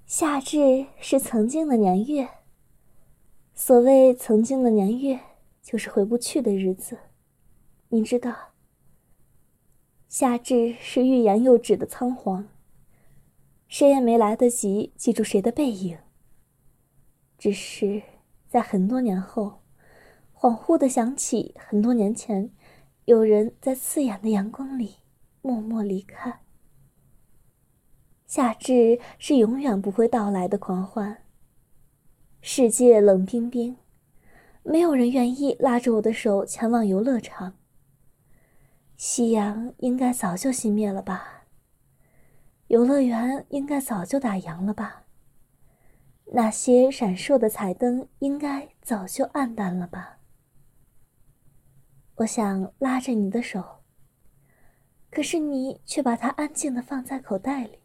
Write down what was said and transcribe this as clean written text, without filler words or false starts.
夏至是曾经的年月，所谓曾经的年月，就是回不去的日子。你知道，夏至是欲言又止的仓皇，谁也没来得及记住谁的背影。只是在很多年后，恍惚地想起很多年前，有人在刺眼的阳光里默默离开。夏至是永远不会到来的狂欢。世界冷冰冰，没有人愿意拉着我的手前往游乐场。夕阳应该早就熄灭了吧，游乐园应该早就打烊了吧，那些闪烁的彩灯应该早就暗淡了吧。我想拉着你的手，可是你却把它安静地放在口袋里。